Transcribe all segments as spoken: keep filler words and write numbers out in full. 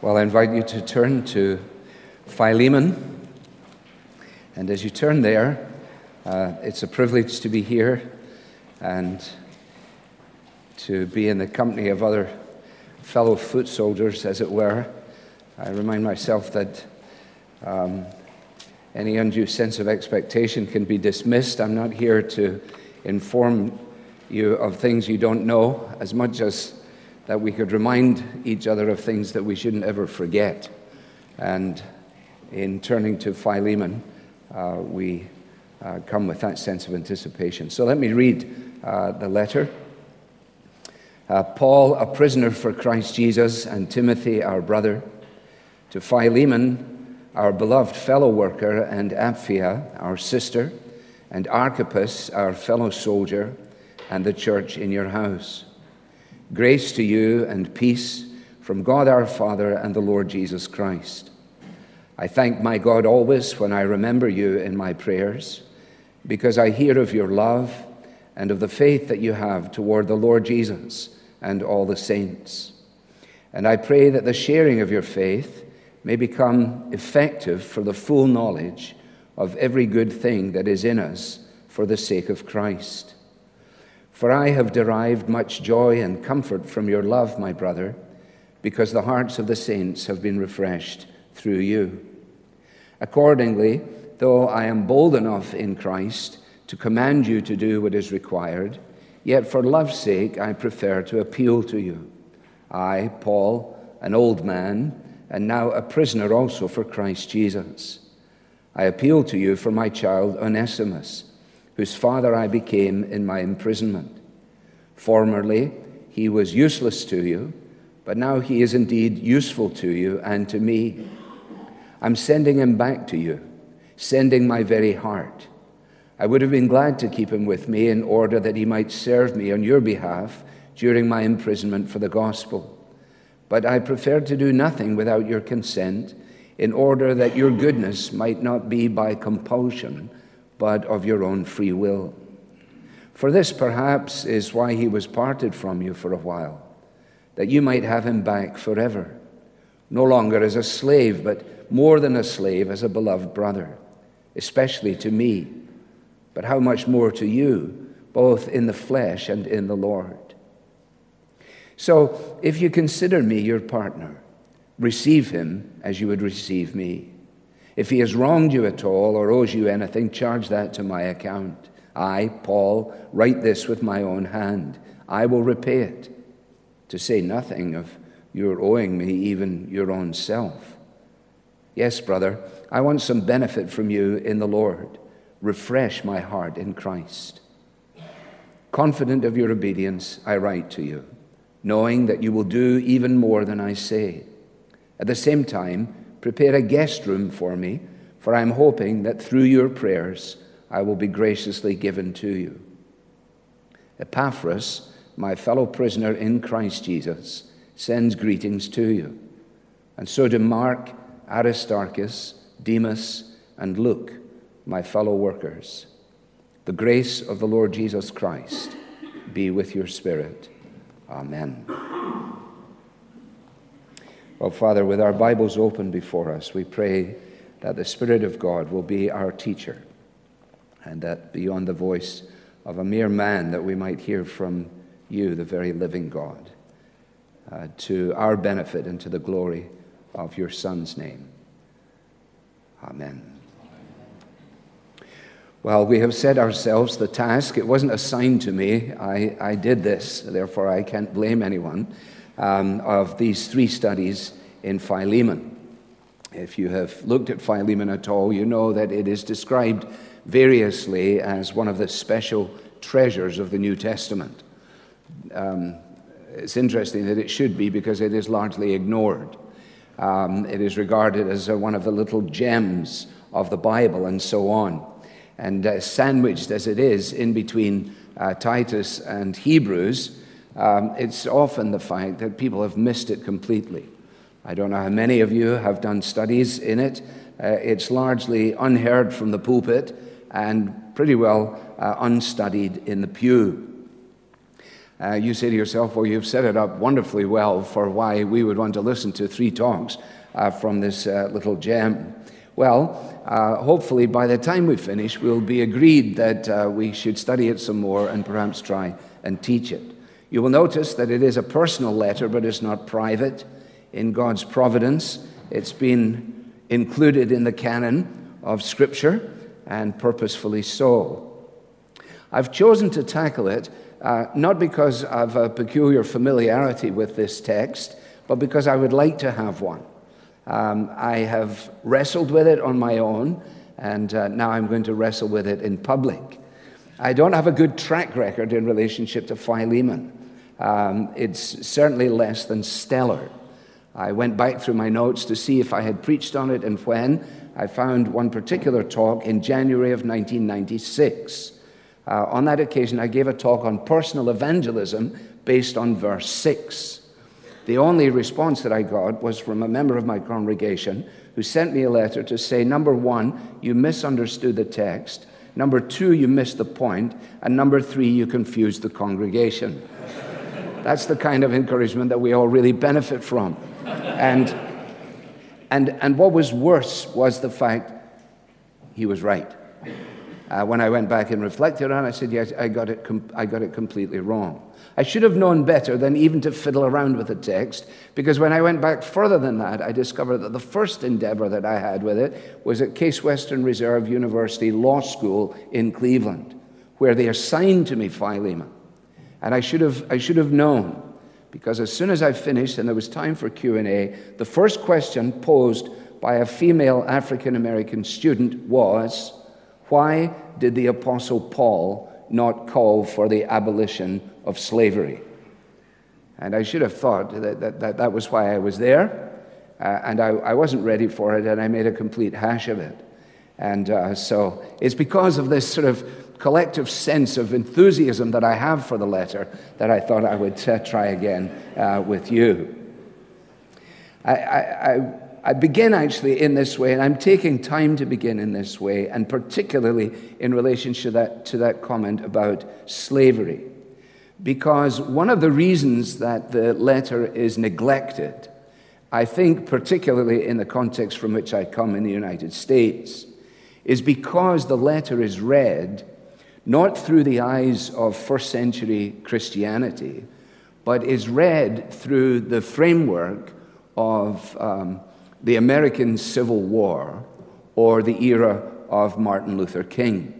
Well, I invite you to turn to Philemon. And as you turn there, uh, it's a privilege to be here and to be in the company of other fellow foot soldiers, as it were. I remind myself that um, any undue sense of expectation can be dismissed. I'm not here to inform you of things you don't know, as much as that we could remind each other of things that we shouldn't ever forget. And in turning to Philemon, uh, we uh, come with that sense of anticipation. So let me read uh, the letter. Uh, Paul, a prisoner for Christ Jesus, and Timothy, our brother, to Philemon, our beloved fellow worker, and Apphia, our sister, and Archippus, our fellow soldier, and the church in your house. Grace to you and peace from God our Father and the Lord Jesus Christ. I thank my God always when I remember you in my prayers, because I hear of your love and of the faith that you have toward the Lord Jesus and all the saints. And I pray that the sharing of your faith may become effective for the full knowledge of every good thing that is in us for the sake of Christ. For I have derived much joy and comfort from your love, my brother, because the hearts of the saints have been refreshed through you. Accordingly, though I am bold enough in Christ to command you to do what is required, yet for love's sake I prefer to appeal to you. I, Paul, an old man, and now a prisoner also for Christ Jesus. I appeal to you for my child Onesimus, whose father I became in my imprisonment. Formerly, he was useless to you, but now he is indeed useful to you and to me. I'm sending him back to you, sending my very heart. I would have been glad to keep him with me in order that he might serve me on your behalf during my imprisonment for the gospel. But I preferred to do nothing without your consent, in order that your goodness might not be by compulsion, but of your own free will. For this perhaps is why he was parted from you for a while, that you might have him back forever, no longer as a slave, but more than a slave, as a beloved brother, especially to me, but how much more to you, both in the flesh and in the Lord. So if you consider me your partner, receive him as you would receive me. If he has wronged you at all or owes you anything, charge that to my account. I, Paul, write this with my own hand. I will repay it, to say nothing of your owing me even your own self. Yes, brother, I want some benefit from you in the Lord. Refresh my heart in Christ. Confident of your obedience, I write to you, knowing that you will do even more than I say. At the same time, prepare a guest room for me, for I am hoping that through your prayers I will be graciously given to you. Epaphras, my fellow prisoner in Christ Jesus, sends greetings to you. And so do Mark, Aristarchus, Demas, and Luke, my fellow workers. The grace of the Lord Jesus Christ be with your spirit. Amen. Well, Father, with our Bibles open before us, we pray that the Spirit of God will be our teacher, and that beyond the voice of a mere man that we might hear from you, the very living God, uh, to our benefit and to the glory of your Son's name. Amen. Well, we have set ourselves the task. It wasn't assigned to me. I, I did this, therefore I can't blame anyone. Um, of these three studies in Philemon. If you have looked at Philemon at all, you know that it is described variously as one of the special treasures of the New Testament. Um, it's interesting that it should be, because it is largely ignored. Um, it is regarded as a, one of the little gems of the Bible and so on. And uh, sandwiched as it is in between uh, Titus and Hebrews, Um, it's often the fact that people have missed it completely. I don't know how many of you have done studies in it. Uh, it's largely unheard from the pulpit and pretty well uh, unstudied in the pew. Uh, you say to yourself, well, you've set it up wonderfully well for why we would want to listen to three talks uh, from this uh, little gem. Well, uh, hopefully by the time we finish, we'll be agreed that uh, we should study it some more and perhaps try and teach it. You will notice that it is a personal letter, but it's not private. In God's providence, it's been included in the canon of Scripture, and purposefully so. I've chosen to tackle it uh, not because of a peculiar familiarity with this text, but because I would like to have one. Um, I have wrestled with it on my own, and uh, now I'm going to wrestle with it in public. I don't have a good track record in relationship to Philemon. Um, it's certainly less than stellar. I went back through my notes to see if I had preached on it and when. I found one particular talk in January of nineteen ninety-six. Uh, on that occasion, I gave a talk on personal evangelism based on verse six. The only response that I got was from a member of my congregation who sent me a letter to say, number one, you misunderstood the text. Number two, you missed the point. And number three, you confused the congregation. That's the kind of encouragement that we all really benefit from. And, and, and what was worse was the fact he was right. Uh, when I went back and reflected on it, I said, yes, I got it, com- I got it completely wrong. I should have known better than even to fiddle around with the text, because when I went back further than that, I discovered that the first endeavor that I had with it was at Case Western Reserve University Law School in Cleveland, where they assigned to me Philemon. And I should have, I should have known, because as soon as I finished and there was time for Q and A, the first question posed by a female African-American student was, why did the Apostle Paul not call for the abolition of slavery? And I should have thought that that, that, that was why I was there, uh, and I, I wasn't ready for it, and I made a complete hash of it. And uh, so it's because of this sort of collective sense of enthusiasm that I have for the letter that I thought I would uh, try again uh, with you. I, I, I I begin actually in this way, and I'm taking time to begin in this way, and particularly in relation to that, to that comment about slavery. Because one of the reasons that the letter is neglected, I think particularly in the context from which I come in the United States, is because the letter is read not through the eyes of first century Christianity, but is read through the framework of um, the American Civil War or the era of Martin Luther King.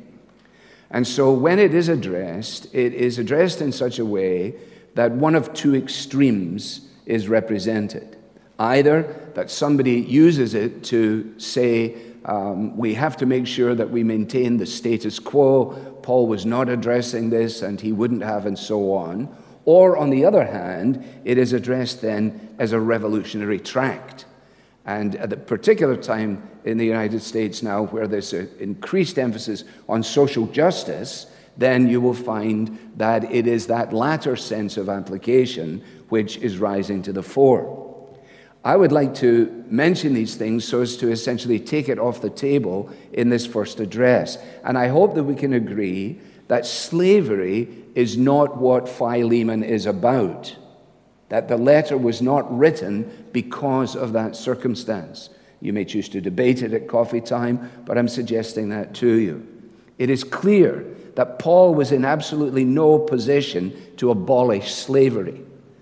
And so when it is addressed, it is addressed in such a way that one of two extremes is represented. Either that somebody uses it to say, um, we have to make sure that we maintain the status quo, Paul was not addressing this and he wouldn't have, and so on. Or on the other hand, it is addressed then as a revolutionary tract. And at the particular time in the United States now where there's an increased emphasis on social justice, then you will find that it is that latter sense of application which is rising to the fore. I would like to mention these things so as to essentially take it off the table in this first address. And I hope that we can agree that slavery is not what Philemon is about, that the letter was not written because of that circumstance. You may choose to debate it at coffee time, but I'm suggesting that to you. It is clear that Paul was in absolutely no position to abolish slavery.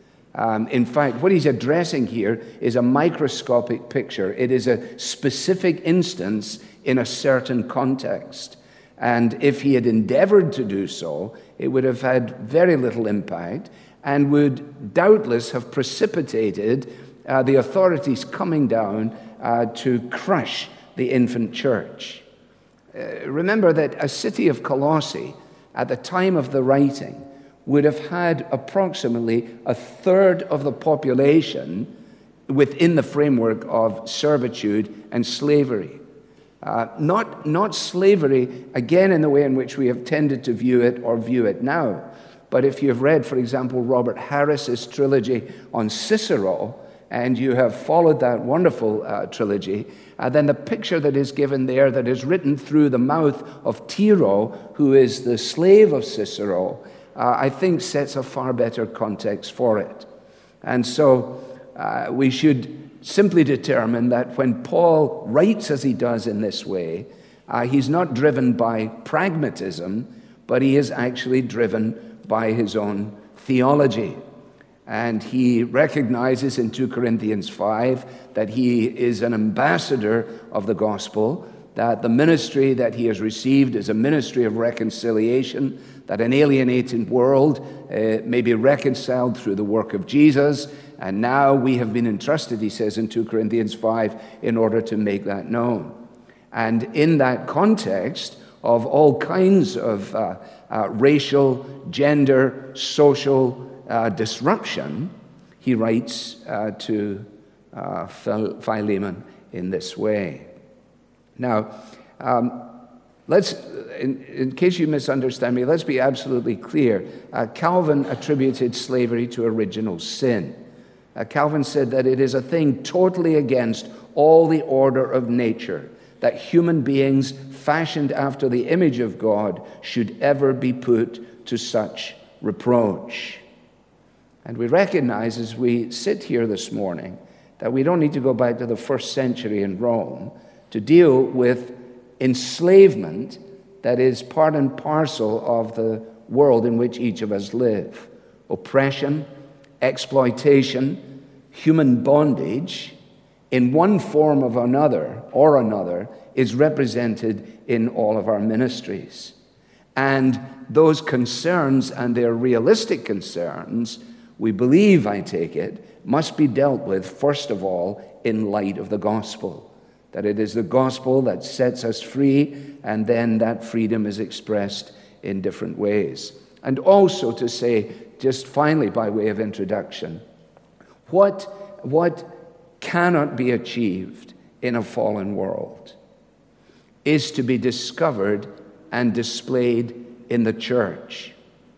Um, in fact, what he's addressing here is a microscopic picture. It is a specific instance in a certain context. And if he had endeavored to do so, it would have had very little impact and would doubtless have precipitated uh, the authorities coming down uh, to crush the infant church. Uh, remember that a city of Colossae, at the time of the writing, would have had approximately a third of the population within the framework of servitude and slavery. Uh, not, not slavery, again, in the way in which we have tended to view it or view it now. But if you've read, for example, Robert Harris's trilogy on Cicero, and you have followed that wonderful uh, trilogy, uh, then the picture that is given there, that is written through the mouth of Tiro, who is the slave of Cicero, uh, I think sets a far better context for it. And so uh, we should simply determine that when Paul writes as he does in this way, uh, he's not driven by pragmatism, but he is actually driven by his own theology. And he recognizes in two Corinthians five that he is an ambassador of the gospel, that the ministry that he has received is a ministry of reconciliation, that an alienated world uh, may be reconciled through the work of Jesus. And now we have been entrusted, he says in two Corinthians five, in order to make that known. And in that context of all kinds of uh, uh, racial, gender, social uh, disruption, he writes uh, to uh, Philemon in this way. Now, um, let's, in, in case you misunderstand me, let's be absolutely clear. Uh, Calvin attributed slavery to original sin. Uh, Calvin said that it is a thing totally against all the order of nature, that human beings fashioned after the image of God should ever be put to such reproach. And we recognize as we sit here this morning that we don't need to go back to the first century in Rome to deal with enslavement that is part and parcel of the world in which each of us live. Oppression, exploitation, human bondage, in one form of another or another, is represented in all of our ministries. And those concerns, and their realistic concerns, we believe, I take it, must be dealt with, first of all, in light of the gospel. That it is the gospel that sets us free, and then that freedom is expressed in different ways. And also to say, just finally by way of introduction, what, what cannot be achieved in a fallen world is to be discovered and displayed in the church.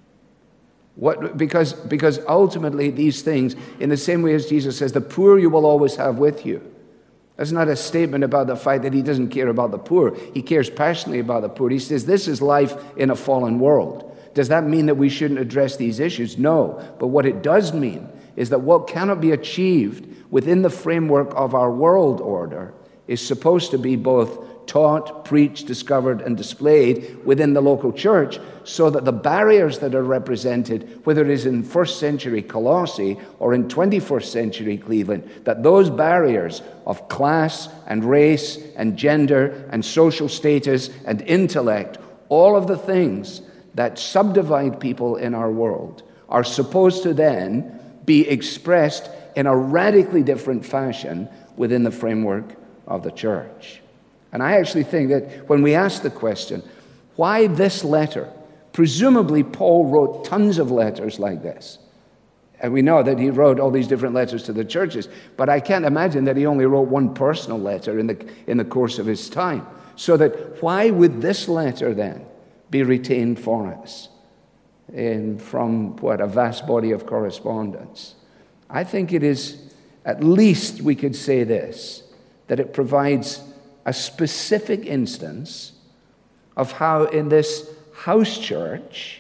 What, because, because ultimately these things, in the same way as Jesus says, the poor you will always have with you. That's not a statement about the fact that he doesn't care about the poor. He cares passionately about the poor. He says this is life in a fallen world. Does that mean that we shouldn't address these issues? No. But what it does mean is that what cannot be achieved within the framework of our world order is supposed to be both taught, preached, discovered, and displayed within the local church, so that the barriers that are represented, whether it is in first century Colossae or in twenty-first century Cleveland, that those barriers of class and race and gender and social status and intellect, all of the things that subdivide people in our world, are supposed to then be expressed in a radically different fashion within the framework of the church. And I actually think that when we ask the question, why this letter? Presumably Paul wrote tons of letters like this. And we know that he wrote all these different letters to the churches, but I can't imagine that he only wrote one personal letter in the, in the course of his time. So that why would this letter then be retained for us in, from what, a vast body of correspondence? I think it is, at least we could say this, that it provides a specific instance of how in this house church,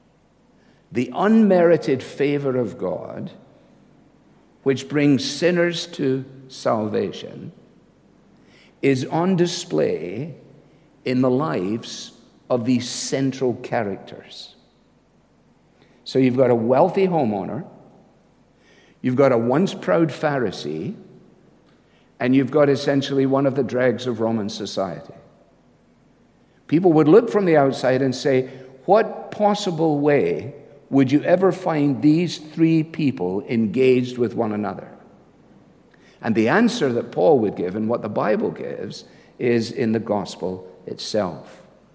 the unmerited favor of God, which brings sinners to salvation, is on display in the lives of these central characters. So you've got a wealthy homeowner, you've got a once proud Pharisee, and you've got essentially one of the dregs of Roman society. People would look from the outside and say, what possible way would you ever find these three people engaged with one another? And the answer that Paul would give, and what the Bible gives, is in the gospel itself.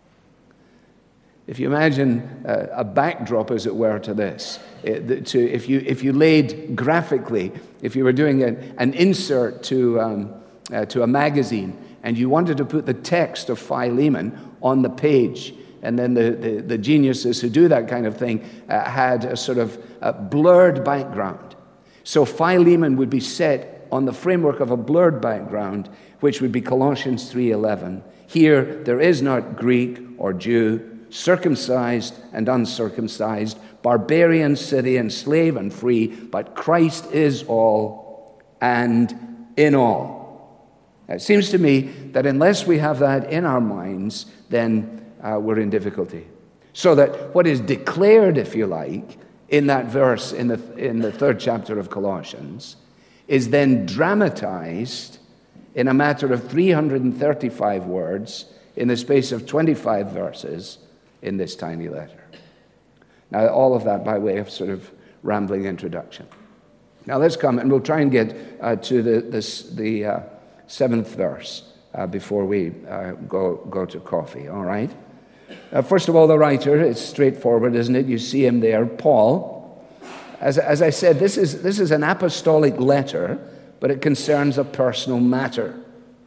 If you imagine uh, a backdrop, as it were, to this, it, to, if you if you laid graphically, if you were doing a, an insert to um, uh, to a magazine, and you wanted to put the text of Philemon on the page, and then the, the, the geniuses who do that kind of thing uh, had a sort of a blurred background. So Philemon would be set on the framework of a blurred background, which would be Colossians three eleven. Here, there is not Greek or Jew, circumcised and uncircumcised, barbarian, Scythian, slave and free, but Christ is all and in all. It seems to me that unless we have that in our minds, then uh, we're in difficulty. So that what is declared, if you like, in that verse in the, in the third chapter of Colossians is then dramatized in a matter of three hundred thirty-five words in the space of twenty-five verses in this tiny letter. Now, all of that by way of sort of rambling introduction. Now, let's come and we'll try and get uh, to the, this, the uh, seventh verse uh, before we uh, go, go to coffee, all right? Uh, first of all, the writer, it's straightforward, isn't it? You see him there, Paul. As, as I said, this is, this is an apostolic letter, but it concerns a personal matter.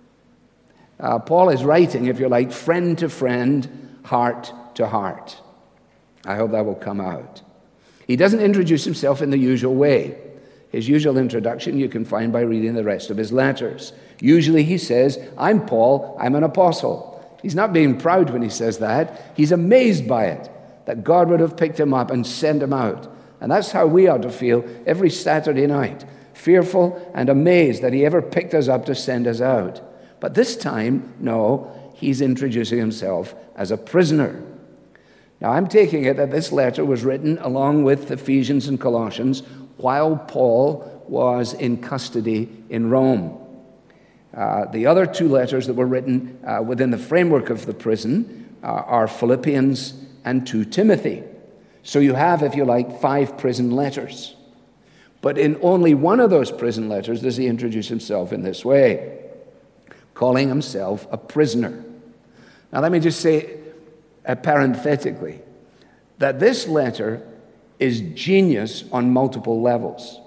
Uh, Paul is writing, if you like, friend to friend, heart to heart. I hope that will come out. He doesn't introduce himself in the usual way. His usual introduction you can find by reading the rest of his letters. Usually he says, I'm Paul, I'm an apostle. He's not being proud when he says that. He's amazed by it, that God would have picked him up and sent him out. And that's how we ought to feel every Saturday night, fearful and amazed that he ever picked us up to send us out. But this time, no, he's introducing himself as a prisoner. Now, I'm taking it that this letter was written along with Ephesians and Colossians while Paul was in custody in Rome. Uh, the other two letters that were written uh, within the framework of the prison uh, are Philippians and to Timothy. So you have, if you like, five prison letters. But in only one of those prison letters does he introduce himself in this way, calling himself a prisoner. Now let me just say uh, parenthetically that this letter is genius on multiple levels.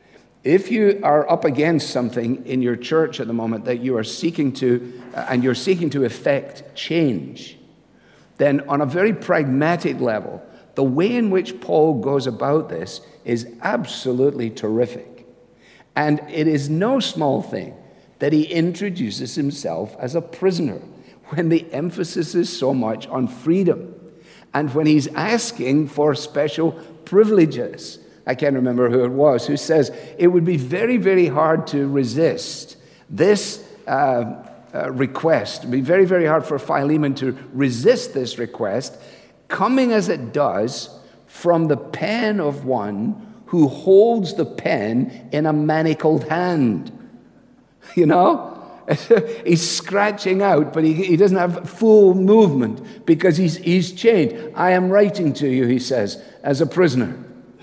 If you are up against something in your church at the moment that you are seeking to, uh, and you're seeking to effect change, then on a very pragmatic level, the way in which Paul goes about this is absolutely terrific. And it is no small thing that he introduces himself as a prisoner when the emphasis is so much on freedom and when he's asking for special privileges. I can't remember who it was who says it would be very, very hard to resist this uh, uh, request. It would be very, very hard for Philemon to resist this request, coming as it does from the pen of one who holds the pen in a manacled hand. You know? He's scratching out, but he, he doesn't have full movement because he's, he's chained. I am writing to you, he says, as a prisoner.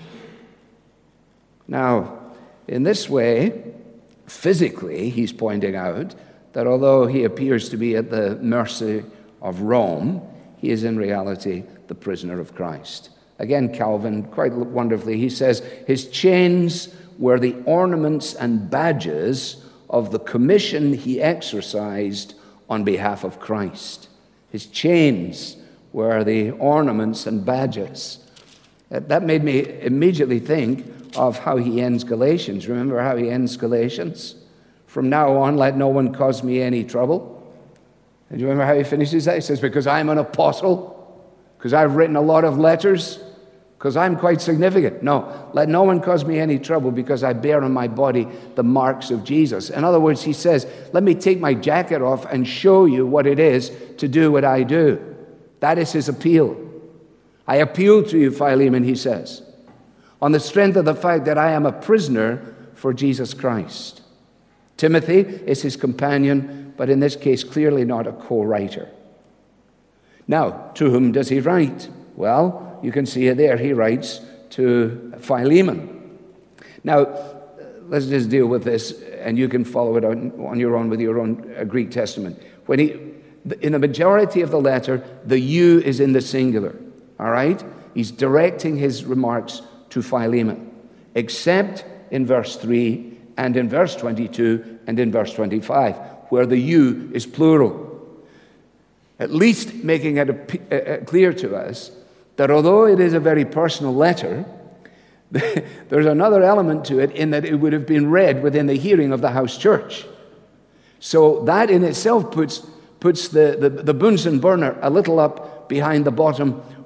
Now, in this way, physically, he's pointing out that although he appears to be at the mercy of Rome, he is in reality the prisoner of Christ. Again, Calvin, quite wonderfully, he says, his chains were the ornaments and badges of the commission he exercised on behalf of Christ. His chains were the ornaments and badges. That made me immediately think of how he ends Galatians. Remember how he ends Galatians? From now on, let no one cause me any trouble. And do you remember how he finishes that? He says, because I'm an apostle, because I've written a lot of letters, because I'm quite significant. No, let no one cause me any trouble because I bear on my body the marks of Jesus. In other words, he says, let me take my jacket off and show you what it is to do what I do. That is his appeal. I appeal to you, Philemon, he says, on the strength of the fact that I am a prisoner for Jesus Christ. Timothy is his companion, but in this case, clearly not a co-writer. Now, to whom does he write? Well, you can see it there. He writes to Philemon. Now, let's just deal with this, and you can follow it on, on your own with your own uh, Greek Testament. When he, in the majority of the letter, the you is in the singular, all right? He's directing his remarks to Philemon, except in verse three and in verse twenty-two and in verse twenty-five, where the you is plural. At least making it a, a, clear to us that although it is a very personal letter, there's another element to it in that it would have been read within the hearing of the house church. So that in itself puts, puts the, the, the Bunsen burner a little up behind the bottom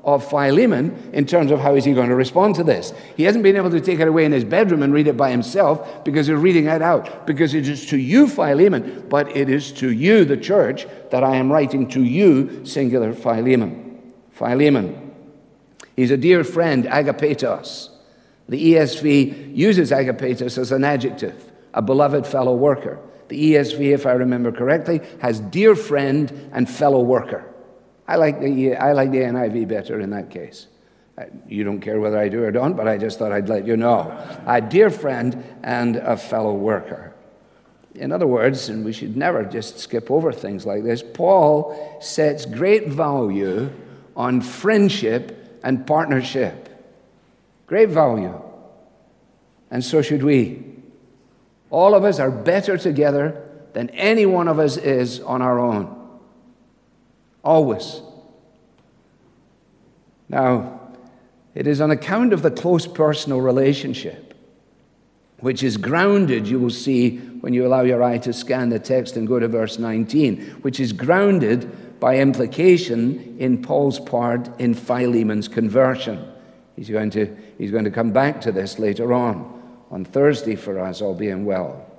of Philemon in terms of how is he going to respond to this. He hasn't been able to take it away in his bedroom and read it by himself because he's reading it out. Because it is to you, Philemon, but it is to you, the church, that I am writing to you, singular Philemon. Philemon. He's a dear friend, agapetos. The E S V uses agapetos as an adjective, a beloved fellow worker. The E S V, if I remember correctly, has dear friend and fellow worker. I like the I like the N I V better in that case. You don't care whether I do or don't, but I just thought I'd let you know. A dear friend and a fellow worker. In other words, and we should never just skip over things like this, Paul sets great value on friendship and partnership. Great value. And so should we. All of us are better together than any one of us is on our own. Always. Now, it is on account of the close personal relationship, which is grounded, you will see when you allow your eye to scan the text and go to verse nineteen, which is grounded by implication in Paul's part in Philemon's conversion. He's going to, he's going to come back to this later on. On Thursday for us, all being well.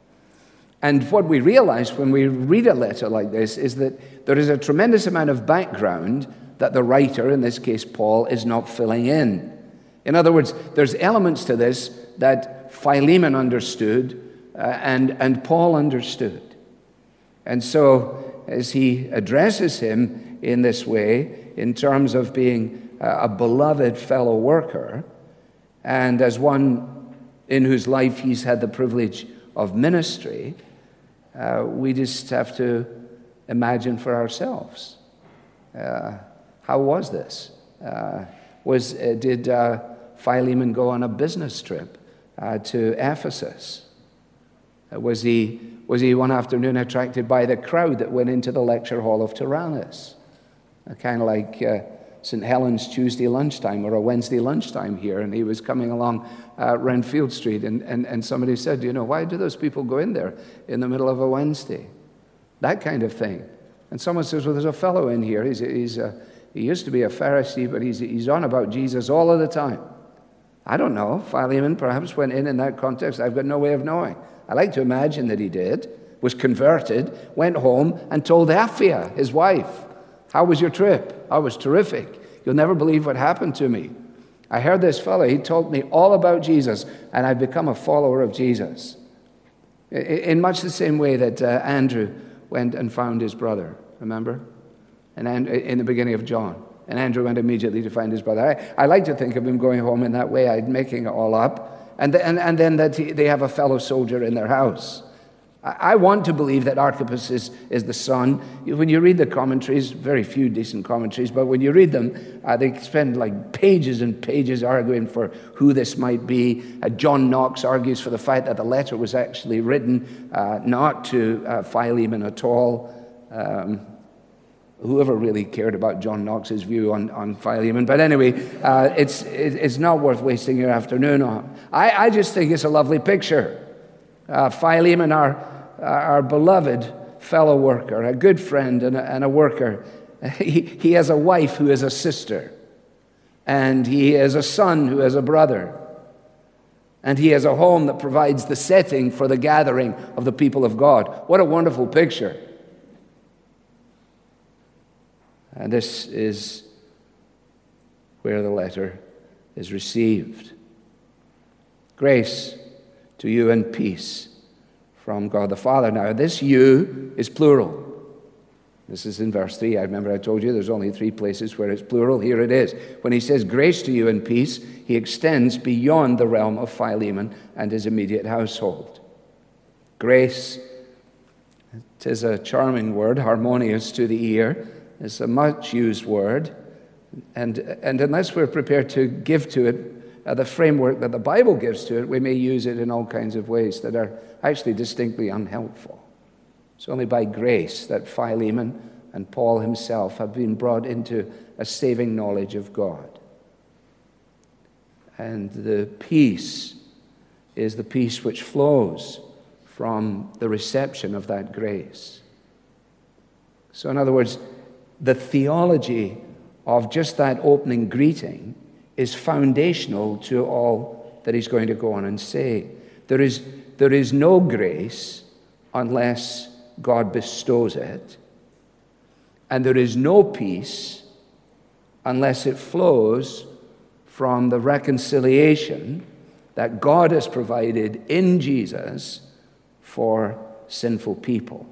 And what we realize when we read a letter like this is that there is a tremendous amount of background that the writer, in this case Paul, is not filling in. In other words, there's elements to this that Philemon understood uh, and, and Paul understood. And so as he addresses him in this way, in terms of being a beloved fellow worker, and as one in whose life he's had the privilege of ministry, uh, we just have to imagine for ourselves. Uh, how was this? Uh, was uh, Did uh, Philemon go on a business trip uh, to Ephesus? Uh, was he was he one afternoon attracted by the crowd that went into the lecture hall of Tyrannus? Uh, kind of like uh, Saint Helens Tuesday lunchtime or a Wednesday lunchtime here, and he was coming along uh, Renfield Street, and, and, and somebody said, you know, why do those people go in there in the middle of a Wednesday? That kind of thing. And someone says, well, there's a fellow in here. He's, he's a, he used to be a Pharisee, but he's, he's on about Jesus all of the time. I don't know. Philemon perhaps went in in that context. I've got no way of knowing. I like to imagine that he did, was converted, went home, and told Apphia, his wife, how was your trip? Oh, it was terrific. You'll never believe what happened to me. I heard this fellow. He told me all about Jesus, and I've become a follower of Jesus. In much the same way that uh, Andrew went and found his brother, remember? And and in the beginning of John. And Andrew went immediately to find his brother. I, I like to think of him going home in that way, I'm making it all up. And, the, and, and then that he, they have a fellow soldier in their house. I want to believe that Archippus is, is the son. When you read the commentaries, very few decent commentaries, but when you read them, uh, they spend like pages and pages arguing for who this might be. Uh, John Knox argues for the fact that the letter was actually written uh, not to uh, Philemon at all. Um, whoever really cared about John Knox's view on, on Philemon. But anyway, uh, it's, it's not worth wasting your afternoon on. I, I just think it's a lovely picture. Uh, Philemon, our, our beloved fellow worker, a good friend and a, and a worker. He, he has a wife who is a sister. And he has a son who is a brother. And he has a home that provides the setting for the gathering of the people of God. What a wonderful picture. And this is where the letter is received. Grace to you and peace from God the Father. Now, this you is plural. This is in verse three. I remember I told you there's only three places where it's plural. Here it is. When he says grace to you and peace, he extends beyond the realm of Philemon and his immediate household. Grace, it is a charming word, harmonious to the ear. It's a much-used word. And, and unless we're prepared to give to it Uh, the framework that the Bible gives to it, we may use it in all kinds of ways that are actually distinctly unhelpful. It's only by grace that Philemon and Paul himself have been brought into a saving knowledge of God. And the peace is the peace which flows from the reception of that grace. So in other words, the theology of just that opening greeting is foundational to all that he's going to go on and say. There is, there is no grace unless God bestows it, and there is no peace unless it flows from the reconciliation that God has provided in Jesus for sinful people.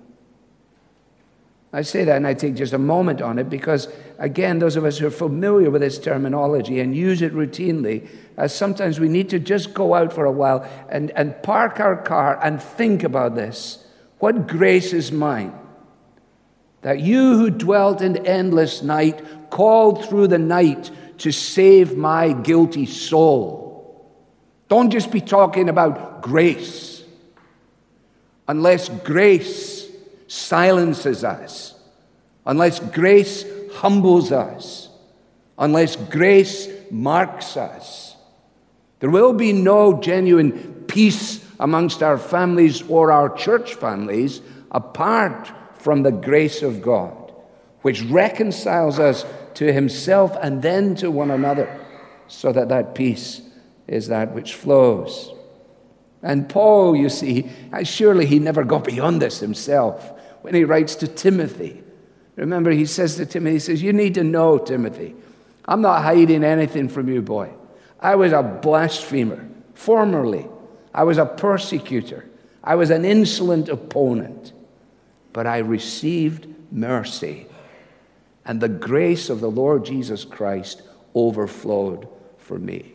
I say that and I take just a moment on it because, again, those of us who are familiar with this terminology and use it routinely, uh, sometimes we need to just go out for a while and, and park our car and think about this. What grace is mine? That you who dwelt in endless night called through the night to save my guilty soul. Don't just be talking about grace. Unless grace silences us, unless grace humbles us, unless grace marks us, there will be no genuine peace amongst our families or our church families apart from the grace of God, which reconciles us to himself and then to one another, so that that peace is that which flows. And Paul, you see, surely he never got beyond this himself when he writes to Timothy. Remember, he says to Timothy, he says, you need to know, Timothy, I'm not hiding anything from you, boy. I was a blasphemer, formerly. I was a persecutor. I was an insolent opponent. But I received mercy, and the grace of the Lord Jesus Christ overflowed for me.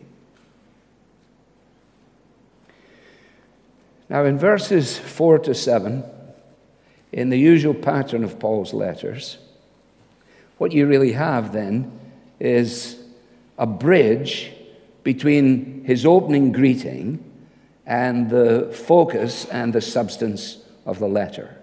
Now, in verses four to seven, in the usual pattern of Paul's letters, what you really have then is a bridge between his opening greeting and the focus and the substance of the letter.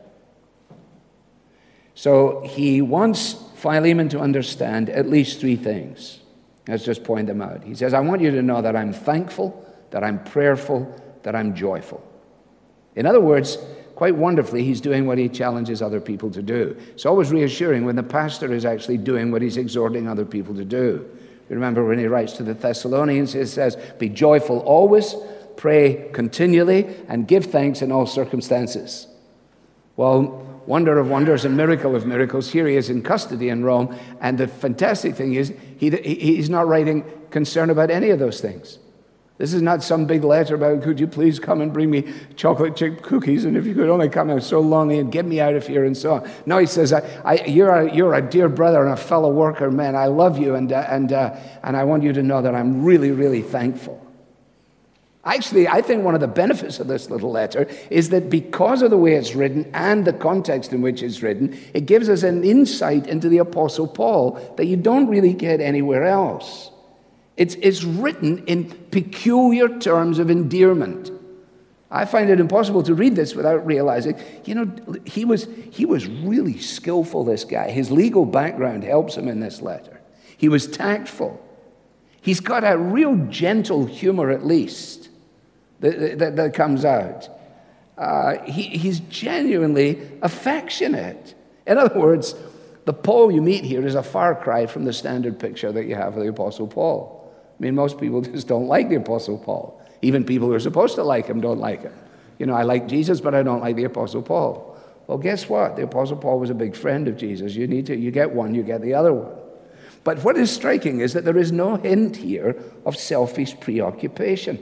So he wants Philemon to understand at least three things. Let's just point them out. He says, I want you to know that I'm thankful, that I'm prayerful, that I'm joyful. In other words, quite wonderfully, he's doing what he challenges other people to do. It's always reassuring when the pastor is actually doing what he's exhorting other people to do. You remember when he writes to the Thessalonians, he says, be joyful always, pray continually, and give thanks in all circumstances. Well, wonder of wonders and miracle of miracles, here he is in custody in Rome, and the fantastic thing is he, he's not writing concern about any of those things. This is not some big letter about, could you please come and bring me chocolate chip cookies, and if you could only come, I'm so lonely, and get me out of here, and so on. No, he says, I, I, you're, a, you're a dear brother and a fellow worker, man. I love you, and, uh, and, uh, and I want you to know that I'm really, really thankful. Actually, I think one of the benefits of this little letter is that because of the way it's written and the context in which it's written, it gives us an insight into the Apostle Paul that you don't really get anywhere else. It's, it's written in peculiar terms of endearment. I find it impossible to read this without realizing, you know, he was, he was really skillful, this guy. His legal background helps him in this letter. He was tactful. He's got a real gentle humor, at least, that, that, that comes out. Uh, he, he's genuinely affectionate. In other words, the Paul you meet here is a far cry from the standard picture that you have of the Apostle Paul. I mean, most people just don't like the Apostle Paul. Even people who are supposed to like him don't like him. You know, I like Jesus, but I don't like the Apostle Paul. Well, guess what? The Apostle Paul was a big friend of Jesus. You need to, you get one, you get the other one. But what is striking is that there is no hint here of selfish preoccupation,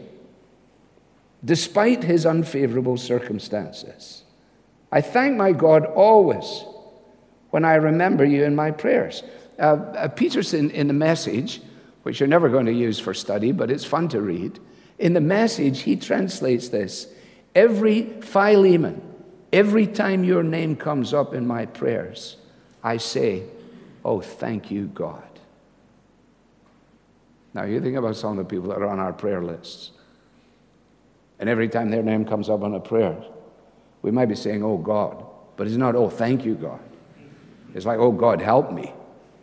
despite his unfavorable circumstances. I thank my God always when I remember you in my prayers. Uh, uh, Peterson, in the Message, which you're never going to use for study, but it's fun to read, in the Message, he translates this, every Philemon, every time your name comes up in my prayers, I say, oh, thank you, God. Now, you think about some of the people that are on our prayer lists, and every time their name comes up on a prayer, we might be saying, oh, God, but it's not, oh, thank you, God. It's like, oh, God, help me.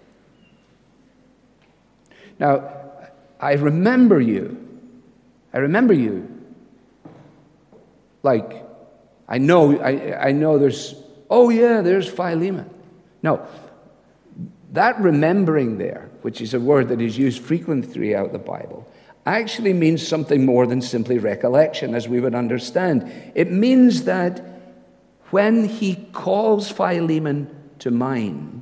Now, I remember you. I remember you. Like, I know, I, I know there's, oh, yeah, there's Philemon. No, That remembering there, which is a word that is used frequently throughout the Bible, actually means something more than simply recollection, as we would understand. It means that when he calls Philemon to mind,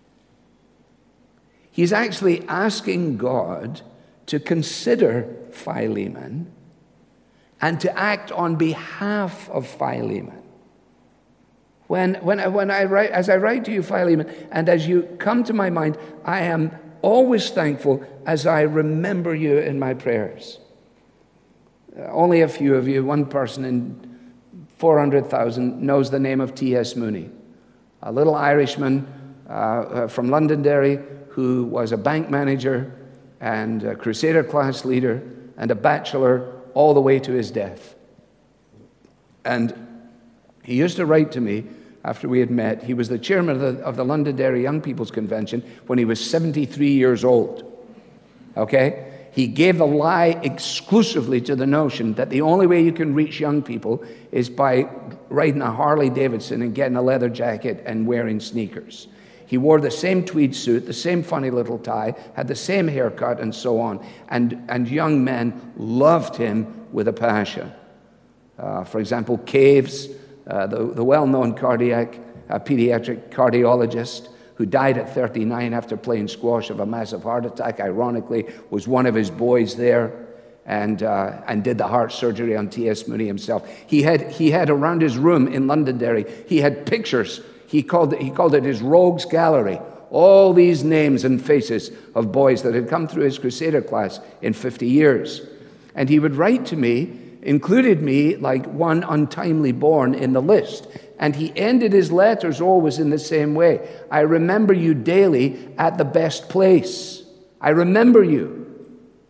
he's actually asking God to consider Philemon and to act on behalf of Philemon. When, when, I, when I write, as I write to you, Philemon, and as you come to my mind, I am always thankful as I remember you in my prayers. Uh, only a few of you, one person in four hundred thousand, knows the name of T S Mooney, a little Irishman uh, uh, from Londonderry who was a bank manager and a Crusader class leader and a bachelor all the way to his death. And he used to write to me after we had met. He was the chairman of the, of the Londonderry Young People's Convention when he was seventy-three years old. Okay? He gave the lie exclusively to the notion that the only way you can reach young people is by riding a Harley Davidson and getting a leather jacket and wearing sneakers. He wore the same tweed suit, the same funny little tie, had the same haircut, and so on. And, and young men loved him with a passion. Uh, for example, Caves, uh, the, the well-known cardiac, uh, pediatric cardiologist who died at thirty-nine after playing squash of a massive heart attack, ironically, was one of his boys there and uh, and did the heart surgery on T S Mooney himself. He had, he had around his room in Londonderry, he had pictures. He called it, he called it his rogues gallery. All these names and faces of boys that had come through his Crusader class in fifty years. And he would write to me, included me like one untimely born in the list. And he ended his letters always in the same way. I remember you daily at the best place. I remember you.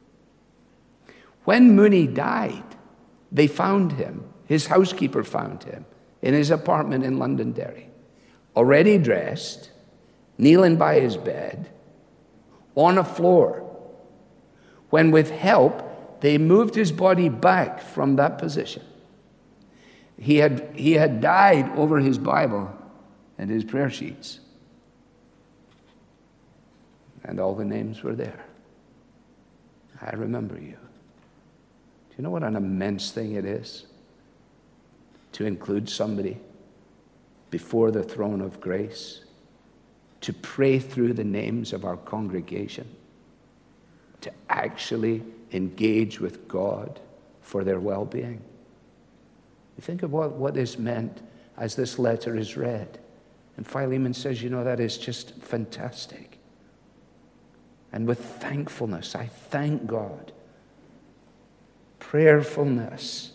When Mooney died, they found him. His housekeeper found him in his apartment in Londonderry, already dressed, kneeling by his bed, on a floor, when with help, they moved his body back from that position. He had, he had died over his Bible and his prayer sheets. And all the names were there. I remember you. Do you know what an immense thing it is to include somebody before the throne of grace, to pray through the names of our congregation, to actually engage with God for their well-being? You think of what, what this meant as this letter is read. And Philemon says, you know, that is just fantastic. And with thankfulness, I thank God. Prayerfulness.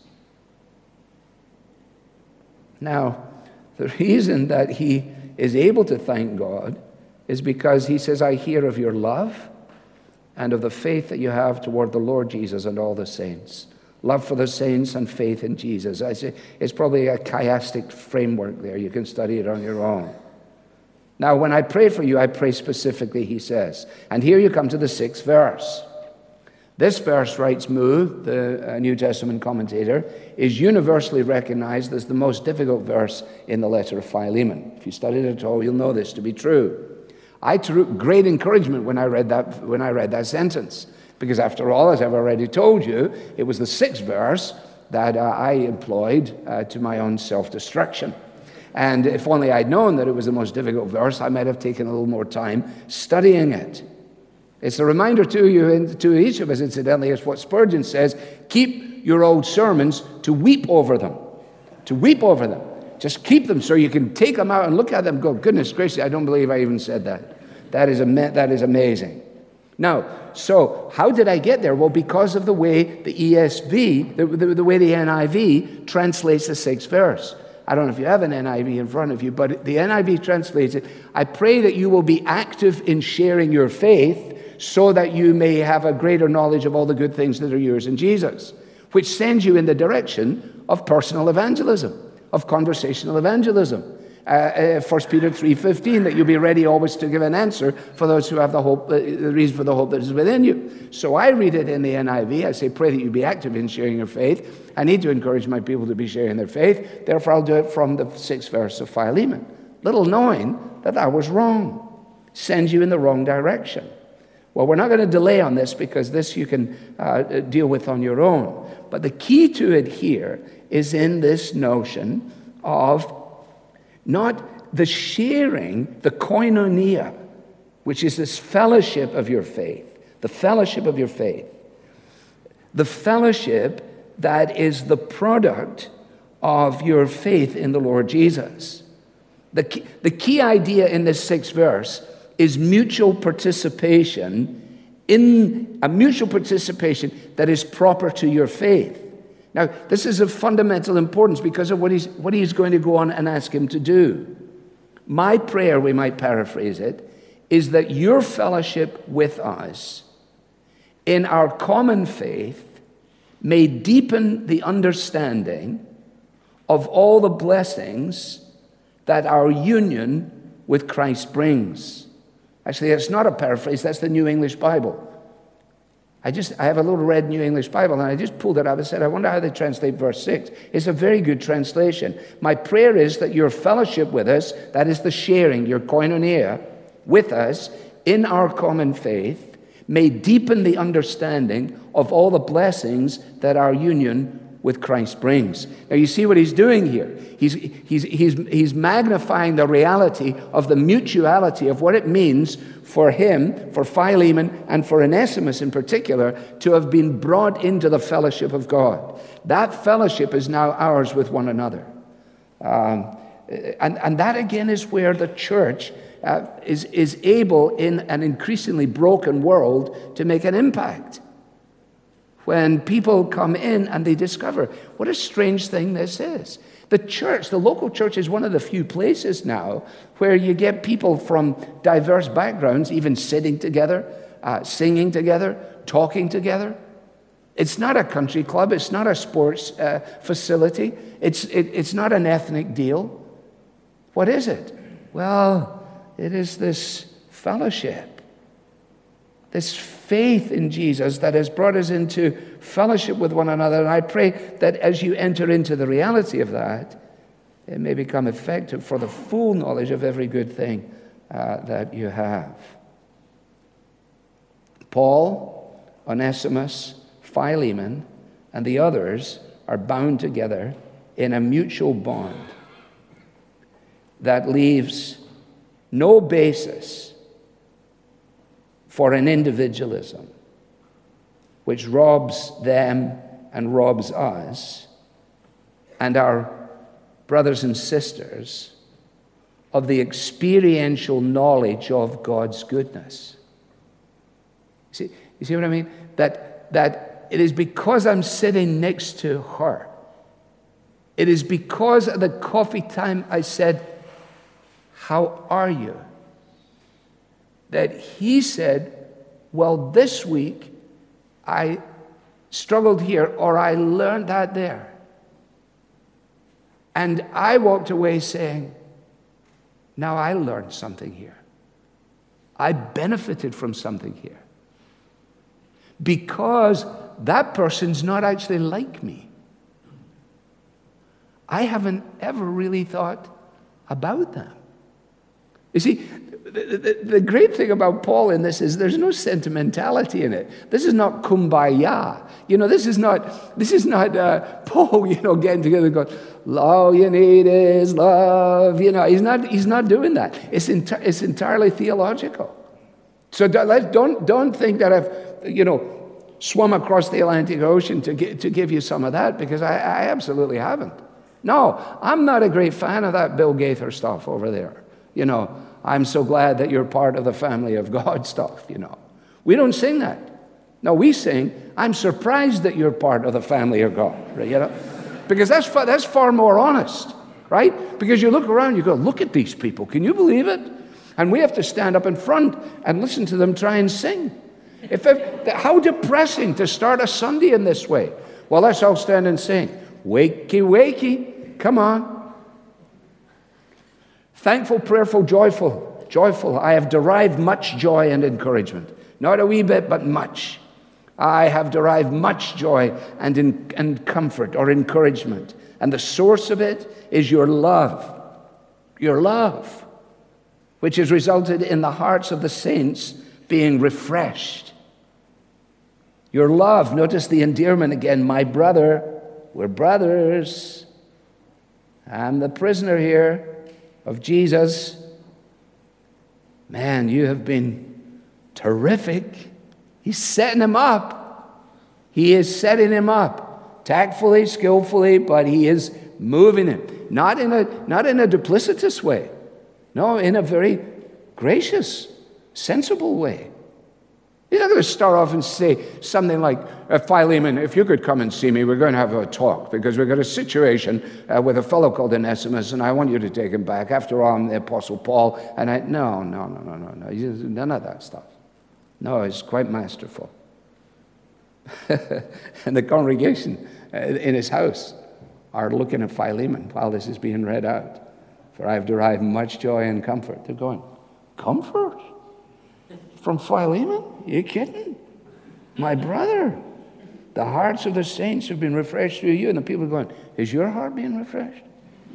Now, the reason that he is able to thank God is because he says, I hear of your love and of the faith that you have toward the Lord Jesus and all the saints. Love for the saints and faith in Jesus. I say it's probably a chiastic framework there. You can study it on your own. Now, when I pray for you, I pray specifically, he says. And here you come to the sixth verse. This verse, writes Moo, the New Testament commentator, is universally recognized as the most difficult verse in the letter of Philemon. If you studied it at all, you'll know this to be true. I took great encouragement when I read that, when I read that sentence. Because after all, as I've already told you, it was the sixth verse that uh, I employed uh, to my own self-destruction. And if only I'd known that it was the most difficult verse, I might have taken a little more time studying it. It's a reminder to you, and to each of us, incidentally, is what Spurgeon says, keep your old sermons to weep over them. To weep over them. Just keep them so you can take them out and look at them and go, goodness gracious, I don't believe I even said that. That is, am- that is amazing. Now, so how did I get there? Well, because of the way the E S V, the, the, the way the N I V translates the sixth verse. I don't know if you have an N I V in front of you, but the N I V translates it, I pray that you will be active in sharing your faith so that you may have a greater knowledge of all the good things that are yours in Jesus, which sends you in the direction of personal evangelism, of conversational evangelism. Uh, uh, First Peter three fifteen, that you'll be ready always to give an answer for those who have the hope, uh, the reason for the hope that is within you. So I read it in the N I V. I say, pray that you be active in sharing your faith. I need to encourage my people to be sharing their faith. Therefore, I'll do it from the sixth verse of Philemon, little knowing that I was wrong. sends you in the wrong direction. Well, we're not going to delay on this because this you can uh, deal with on your own. But the key to it here is in this notion of not the sharing, the koinonia, which is this fellowship of your faith, the fellowship of your faith, the fellowship that is the product of your faith in the Lord Jesus. The key, the key idea in this sixth verse is mutual participation in a mutual participation that is proper to your faith. Now, this is of fundamental importance because of what he's, what he's going to go on and ask him to do. My prayer, we might paraphrase it, is that your fellowship with us in our common faith may deepen the understanding of all the blessings that our union with Christ brings. Actually, that's not a paraphrase, that's the New English Bible. I just I have a little red New English Bible, and I just pulled it up and said, I wonder how they translate verse six. It's a very good translation. My prayer is that your fellowship with us, that is the sharing, your koinonia, with us in our common faith, may deepen the understanding of all the blessings that our union with Christ brings. Now you see what he's doing here. He's, he's, he's, he's magnifying the reality of the mutuality of what it means for him, for Philemon, and for Onesimus in particular, to have been brought into the fellowship of God. That fellowship is now ours with one another. Um, and, and that again is where the church uh, is, is able in an increasingly broken world to make an impact. When people come in and they discover what a strange thing this is. The church, the local church, is one of the few places now where you get people from diverse backgrounds even sitting together, uh, singing together, talking together. It's not a country club. It's not a sports uh, facility. It's, it, it's not an ethnic deal. What is it? Well, it is this fellowship. This faith in Jesus that has brought us into fellowship with one another. And I pray that as you enter into the reality of that, it may become effective for the full knowledge of every good thing uh, that you have. Paul, Onesimus, Philemon, and the others are bound together in a mutual bond that leaves no basis for an individualism which robs them and robs us and our brothers and sisters of the experiential knowledge of God's goodness. See, you see what I mean? That, that it is because I'm sitting next to her. It is because at the coffee time I said, "How are you?" that he said, well, this week I struggled here, or I learned that there. And I walked away saying, now I learned something here. I benefited from something here. Because that person's not actually like me. I haven't ever really thought about them. You see, the, the, the great thing about Paul in this is there's no sentimentality in it. This is not kumbaya. You know, this is not, this is not uh, Paul, you know, getting together and going, all you need is love. You know, he's not, he's not doing that. It's, enti- it's entirely theological. So don't, don't think that I've, you know, swum across the Atlantic Ocean to, get, to give you some of that, because I, I absolutely haven't. No, I'm not a great fan of that Bill Gaither stuff over there. You know, I'm so glad that you're part of the family of God stuff, you know. We don't sing that. No, we sing, I'm surprised that you're part of the family of God, right? You know? Because that's far, that's far more honest, right? Because you look around, you go, look at these people. Can you believe it? And we have to stand up in front and listen to them try and sing. If, if how depressing to start a Sunday in this way. Well, let's all stand and sing. Wakey, wakey, come on. Thankful, prayerful, joyful, joyful. I have derived much joy and encouragement. Not a wee bit, but much. I have derived much joy and, in, and comfort or encouragement. And the source of it is your love. Your love. which has resulted in the hearts of the saints being refreshed. Your love, notice the endearment again, my brother, we're brothers. I'm the prisoner here of Jesus. Man, you have been terrific. He's setting him up. He is setting him up, tactfully, skillfully, but he is moving him. Not in a, not in a duplicitous way. No, in a very gracious, sensible way. He's not going to start off and say something like, uh, Philemon, if you could come and see me, we're going to have a talk, because we've got a situation uh, with a fellow called Onesimus, and I want you to take him back. After all, I'm the Apostle Paul, and I, no, no, no, no, no, no, none of that stuff. No, it's quite masterful. And the congregation uh, in his house are looking at Philemon while this is being read out. For I've derived much joy and comfort. They're going, comfort? From Philemon? Are you kidding? My brother. The hearts of the saints have been refreshed through you. And the people are going, is your heart being refreshed?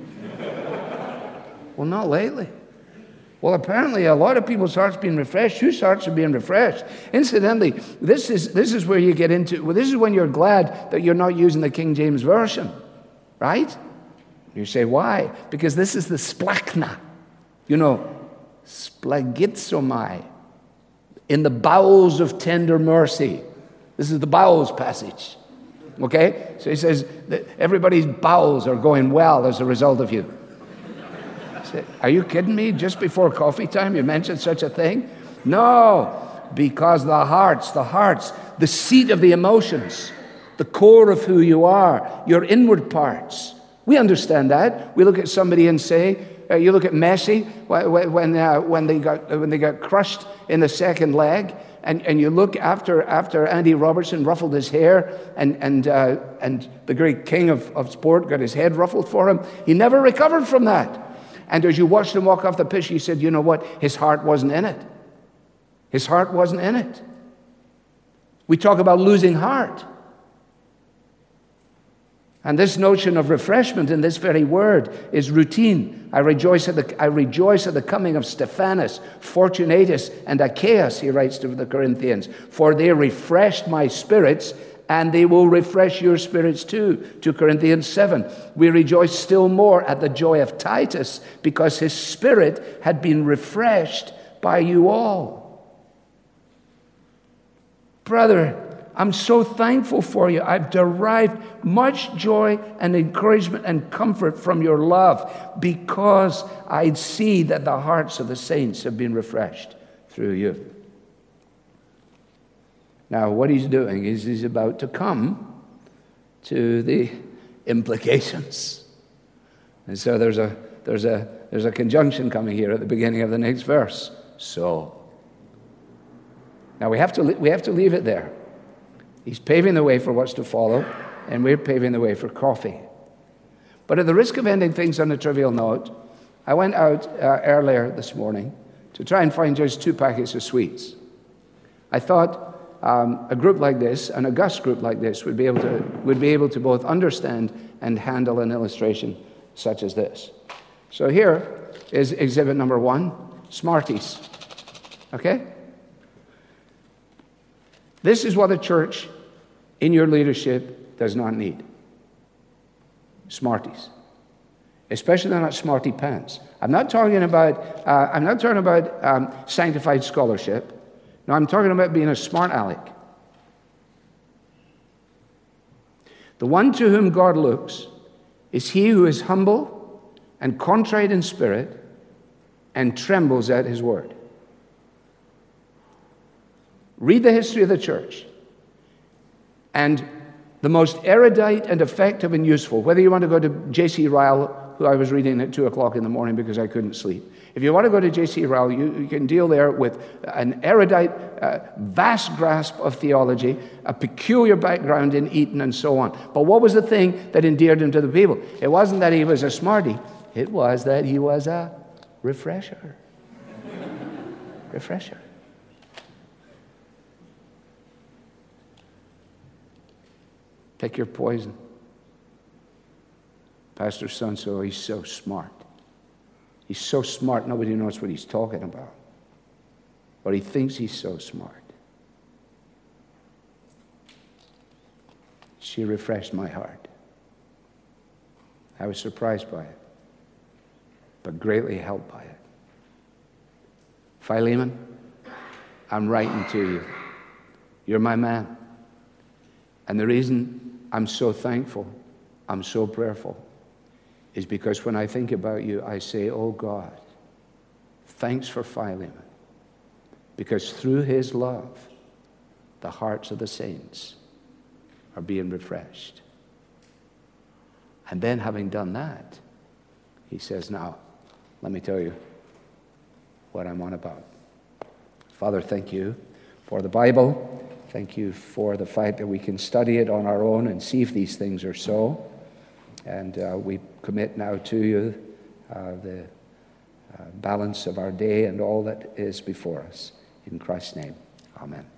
Well, not lately. Well, apparently a lot of people's hearts being refreshed. Whose hearts are being refreshed? Incidentally, this is this is where you get into, well, this is when you're glad that you're not using the King James Version, right? You say, why? Because this is the splachna. You know, splagizomai. In the bowels of tender mercy. This is the bowels passage. Okay? So he says that everybody's bowels are going well as a result of you. Say, are you kidding me? Just before coffee time you mentioned such a thing? No, because the hearts, the hearts, the seat of the emotions, the core of who you are, your inward parts. We understand that. We look at somebody and say, uh, you look at Messi when uh, when they got when they got crushed in the second leg, and, and you look after after Andy Robertson ruffled his hair, and and uh, and the great king of, of sport got his head ruffled for him. He never recovered from that. And as you watched him walk off the pitch, you said, you know what? His heart wasn't in it. His heart wasn't in it. We talk about losing heart. And this notion of refreshment in this very word is routine. I rejoice at the, I rejoice at the coming of Stephanas, Fortunatus, and Achaeus, he writes to the Corinthians, for they refreshed my spirits, and they will refresh your spirits too. Second Corinthians seven. We rejoice still more at the joy of Titus, because his spirit had been refreshed by you all. Brother, I'm so thankful for you. I've derived much joy and encouragement and comfort from your love, because I see that the hearts of the saints have been refreshed through you. Now, what he's doing is he's about to come to the implications. And so there's a there's a there's a conjunction coming here at the beginning of the next verse. So. Now we have to we have to leave it there. He's paving the way for what's to follow, and we're paving the way for coffee. But at the risk of ending things on a trivial note, I went out uh, earlier this morning to try and find just two packets of sweets. I thought um, a group like this, an august group like this, would be able to would be able to both understand and handle an illustration such as this. So here is exhibit number one, Smarties. Okay? This is what a church in your leadership does not need. Smarties. Especially not smarty pants. I'm not talking about, uh, I'm not talking about um, sanctified scholarship. No, I'm talking about being a smart aleck. The one to whom God looks is he who is humble and contrite in spirit and trembles at his word. Read the history of the church. And the most erudite and effective and useful, whether you want to go to J C Ryle, who I was reading at two o'clock in the morning because I couldn't sleep. If you want to go to J C Ryle, you, you can deal there with an erudite, uh, vast grasp of theology, a peculiar background in Eton and so on. But what was the thing that endeared him to the people? It wasn't that he was a smarty. It was that he was a refresher. Refresher. Pick your poison. Pastor so-and-so, he's so smart. He's so smart, nobody knows what he's talking about. But he thinks he's so smart. She refreshed my heart. I was surprised by it, but greatly helped by it. Philemon, I'm writing to you. You're my man. And the reason I'm so thankful, I'm so prayerful, is because when I think about you, I say, oh God, thanks for Philemon. Because through his love, the hearts of the saints are being refreshed. And then having done that, he says, now, let me tell you what I'm on about. Father, thank you for the Bible. Thank you for the fact that we can study it on our own and see if these things are so. And uh, we commit now to you uh, the uh, balance of our day and all that is before us. In Christ's name, amen.